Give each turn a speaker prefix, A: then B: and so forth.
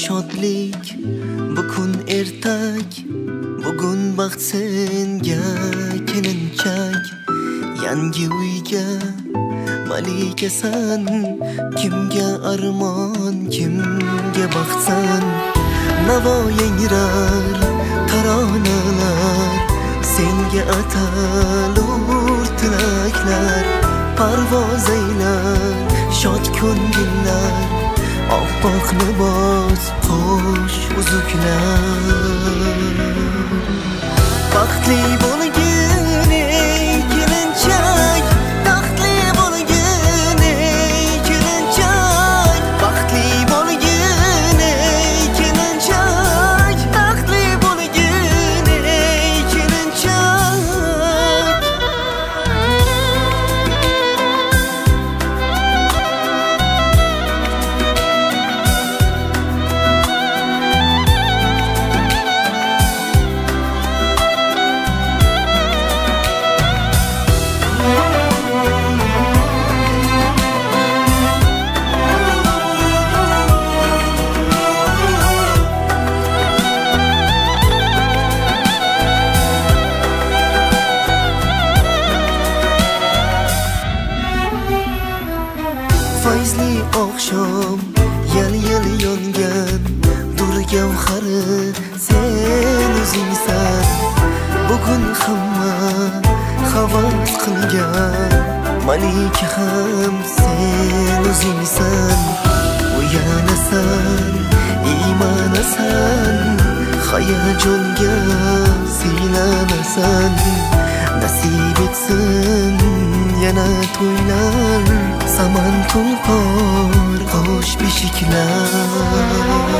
A: shodlik, bu kun ertak, bugun baxt senga kelinchak. Yangi uyga malikasan, kimga armon, kimga baxtsan. Navo yangrar taronalar, senga atalur tilaklar. Parvoz aylar shod ko'ngillar, oppoq libos xo'sh uzuklar. Baxtli bo'lgin ey kelinchak, taxtli bo'lgin ey kelinchak. Baxtli bo'lgin ey kelinchak, taxtli bo'lgin ey kelinchak. Fayzli oqshom yal-yal yongan, dur gavhari sen o'zingsan. Bugun hamma havas qilgan, malika ham sen o'zingsan. Uyanasan, iymanasan, hayajonga siylanasan. Nasib etsin yana to'ylar, saman tulpor qo'sh beshiklar.